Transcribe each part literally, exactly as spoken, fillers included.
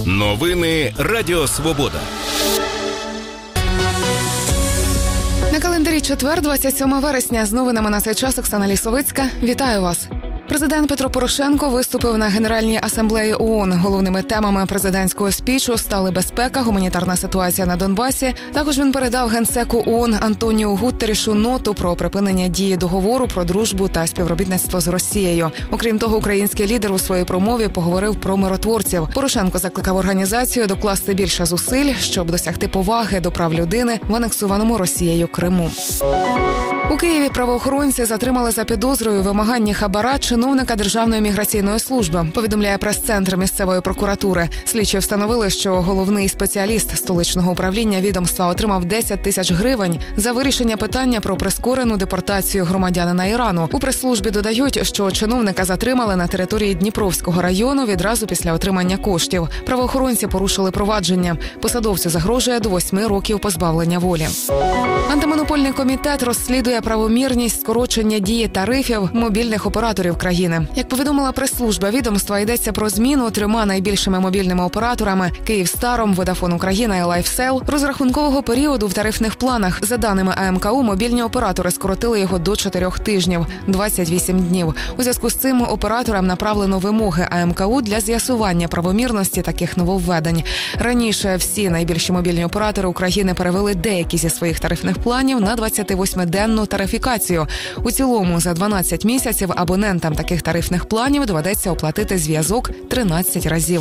Новини Радіо Свобода. На календарі четвер, двадцять сьоме вересня. З новинами на цей час Оксана Лісовицька. Вітаю вас. Президент Петро Порошенко виступив на Генеральній асамблеї ООН. Головними темами президентського спічу стали безпека, гуманітарна ситуація на Донбасі. Також він передав генсеку ООН Антоніу Гуттерішу ноту про припинення дії договору про дружбу та співробітництво з Росією. Окрім того, український лідер у своїй промові поговорив про миротворців. Порошенко закликав організацію докласти більше зусиль, щоб досягти поваги до прав людини в анексованому Росією Криму. У Києві правоохоронці затримали за підозрою вимагання хабара чиновника Державної міграційної служби, повідомляє прес-центр місцевої прокуратури. Слідчі встановили, що головний спеціаліст столичного управління відомства отримав десять тисяч гривень за вирішення питання про прискорену депортацію громадянина Ірану. У прес-службі додають, що чиновника затримали на території Дніпровського району відразу після отримання коштів. Правоохоронці порушили провадження. Посадовцю загрожує до восьми років позбавлення волі. Антимонопольний комітет розслідує правомірність скорочення дії тарифів мобільних операторів країни. Як повідомила прес-служба відомства, йдеться про зміну трьома найбільшими мобільними операторами – Київстаром, Водафон Україна і Лайфсел – розрахункового періоду в тарифних планах. За даними А Ем Ка У, мобільні оператори скоротили його до чотирьох тижнів – двадцять вісім днів. У зв'язку з цим операторам направлено вимоги А Ем Ка У для з'ясування правомірності таких нововведень. Раніше всі найбільші мобільні оператори України перевели деякі зі своїх тарифних планів на двадцятивосьмиденну тарифікацію. У цілому за дванадцять місяців абонентам таких тарифних планів доведеться оплатити зв'язок тринадцять разів.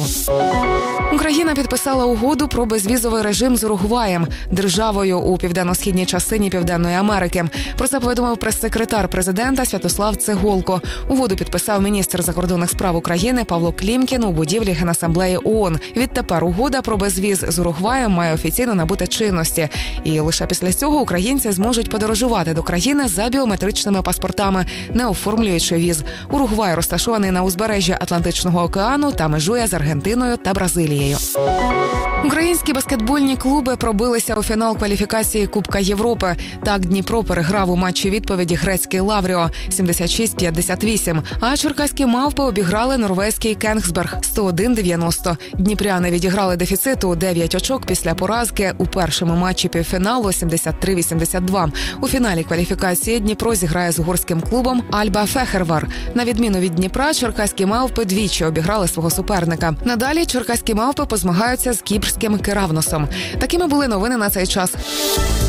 Україна підписала угоду про безвізовий режим з Уругваєм, державою у південно-східній частині Південної Америки. Про це повідомив прес-секретар президента Святослав Цеголко. Угоду підписав міністр закордонних справ України Павло Клімкін у будівлі Генасамблеї ООН. Відтепер угода про безвіз з Уругваєм має офіційно набути чинності. І лише після цього українці зможуть подорожувати до країни за біометричними паспортами, не оформлюючи віз. Уругвай розташований на узбережжі Атлантичного океану та межує з Аргентиною та Бразилією. Українські баскетбольні клуби пробилися у фінал кваліфікації Кубка Європи. Так Дніпро переграв у матчі відповіді грецький Лавріо сімдесят шість п'ятдесят вісім, а черкаські мавпи обіграли норвезький Кенгсберг сто один дев'яносто. Дніпряни відіграли дефіцит у дев'ять очок після поразки у першому матчі півфіналу сімдесят три вісімдесят два. У фіналі кваліфікації Дніпро зіграє з угорським клубом Альба Фехервар. На відміну від Дніпра, черкаські мавпи двічі обіграли свого суперника. Надалі черкаські мавпи позмагаються з кіпрським Керавносом. Такими були новини на цей час.